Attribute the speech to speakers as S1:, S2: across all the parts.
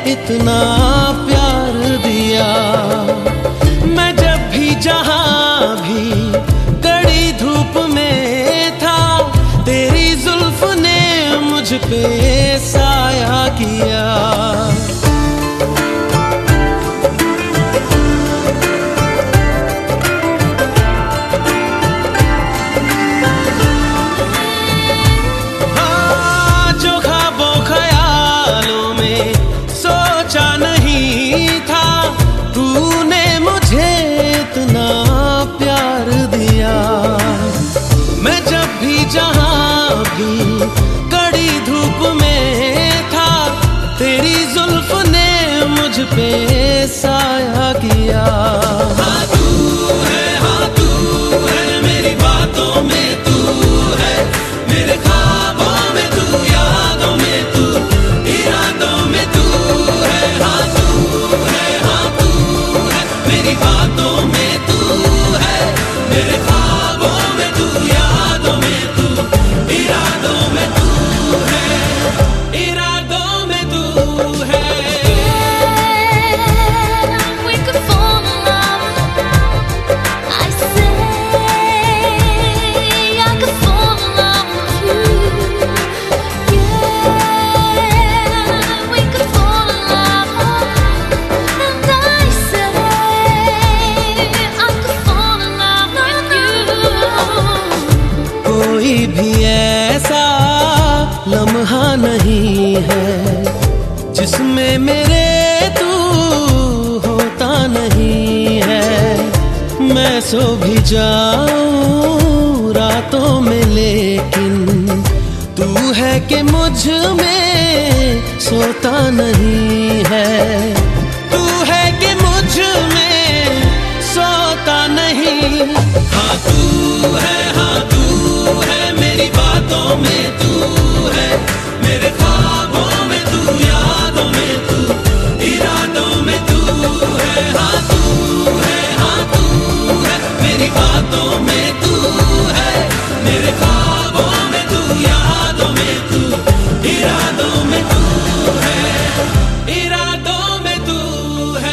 S1: इतना प्यार दिया। मैं जब भी जहां भी कड़ी धूप में था, तेरी जुल्फ ने मुझ पे साया किया। कड़ी धूप में था, तेरी जुल्फ ने मुझ पे साया किया। हाँ तू है मेरी बातों में तू है, मेरे ख्वाबों में तू, यादों में तू, इरादों में तू है। हाँ तू है मेरी बातों में तू है, मेरे ख्वाबों में तू, यादों में तू, इरादों में तू है, इरादों में तू है।
S2: We could fall in love. I say I could fall in love with you. Yeah, we could fall in love. And I say I could fall in love with you.
S1: कोई भी ऐसा लम्हा नहीं है जिसमें मेरे तू होता नहीं है। मैं सो भी जाऊं रातों में, लेकिन तू है कि मुझ में सोता नहीं है। तू है कि मुझ में सोता नहीं। हाँ तू है मेरी बातों में तू है, मेरे ख्वाबों में तू, यादों में तू, इरादों में तू है। हाँ तू है मेरी बातों में तू है, मेरे ख्वाबों में तू, यादों में तू, इरादों में तू है, इरादों में तू है।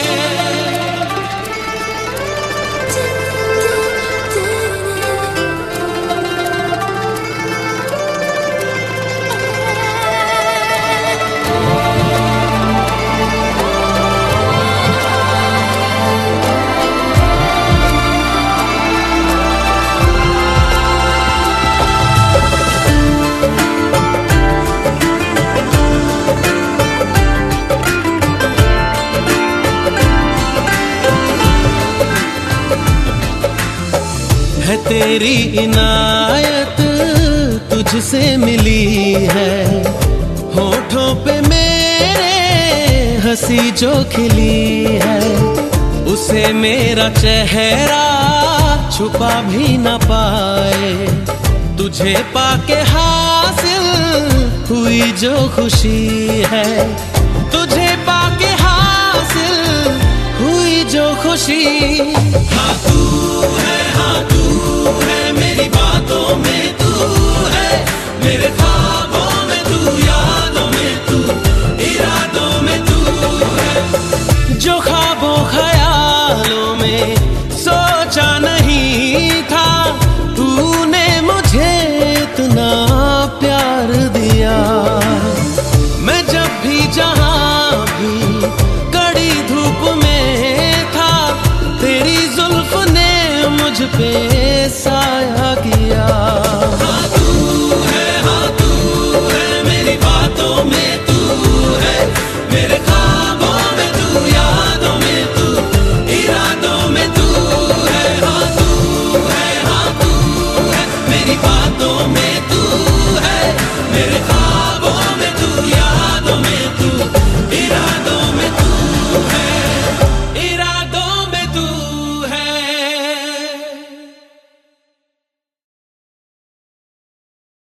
S1: है तेरी इनायत तुझसे मिली है, होठों पे मेरे हंसी जो खिली है, उसे मेरा चेहरा छुपा भी न पाए। तुझे पाके हासिल हुई जो खुशी है, तुझे पाके हासिल हुई जो खुशी। हाँ तू